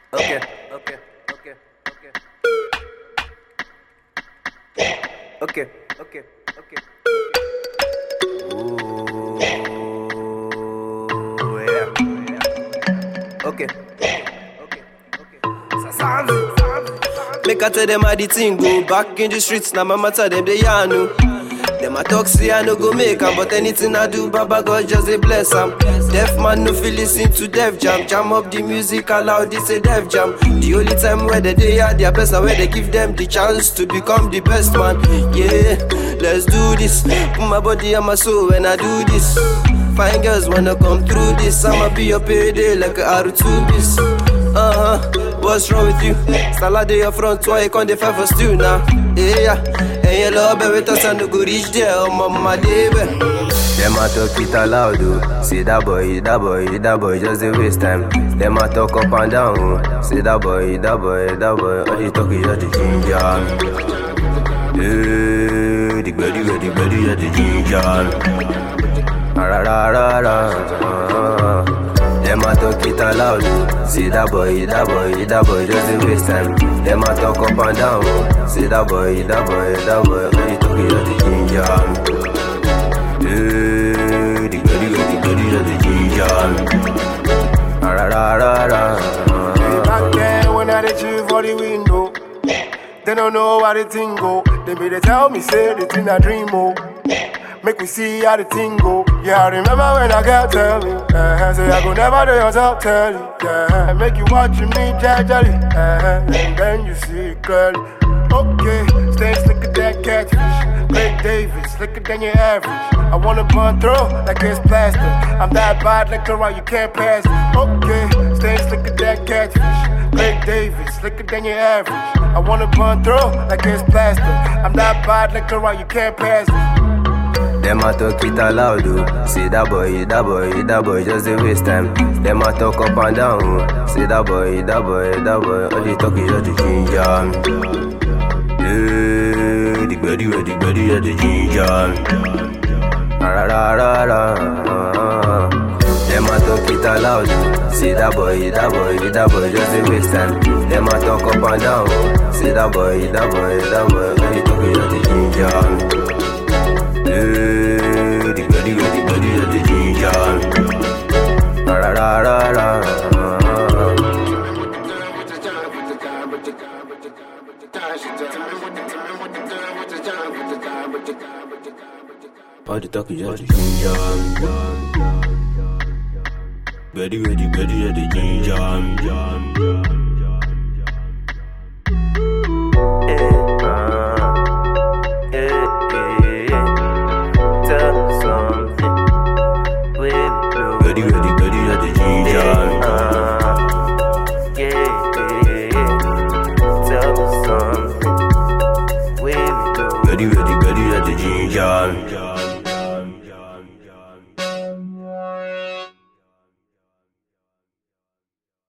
Okay. Ooh, yeah. Okay. Make I tell them how the thing go. Back in the streets, now mama tell them they know. Them a talk say I no go make am, but anything I do, Baba God just a bless am. Deaf man no feel listen to Def Jam. Jam up the music aloud, this a Def Jam. The only time where they are their best and where they give them the chance to become the best man. Yeah, let's do this. Put my body and my soul when I do this. Fine girls wanna come through this. I'ma be your payday like a R2bis. What's wrong with you? Stala dey your front, why you can't defend for stew now? Yeah, and your love every time no go reach there, oh mama baby. Them a talk it aloud, oh. See that boy just a waste time. Them a talk up and down, oh. See that boy, all you talk is just the ginger. The body, just the ginger. Them a talk it aloud, see that boy just a waste time. Them a talk up and down, see that boy, all you talk is just the ginger. The body just the ginger. Back then when I did chill for the window, they don't know how the thing go. They tell me say the thing I dream of. Make me see how the thing go. Yeah, I remember when I got tell me. Say I go never do yourself tell you. Yeah, make you watch me jelly. And then you see it clearly. Okay, stay slicker than catfish. Craig Davis, slicker than your average. I wanna burn through like it's plastic. I'm that bad like around, you can't pass it. Okay, stay slicker than catfish. Craig Davis, slicker than your average. I wanna burn through like it's plastic. I'm that bad like around, you can't pass it. Them a talk it aloud, oh. See that boy just a waste time. Them a talk up and down, oh. See that boy, all you talk is just the ginger. Yeah, the body just the ginger. Them a talk it aloud, oh. See that boy just a waste time. Them a talk up and down, oh. See that boy, all you talk is just the ginger. The body just the ginger. All the talk is just the ginger. Body just the ginger. Ready, at the ginger.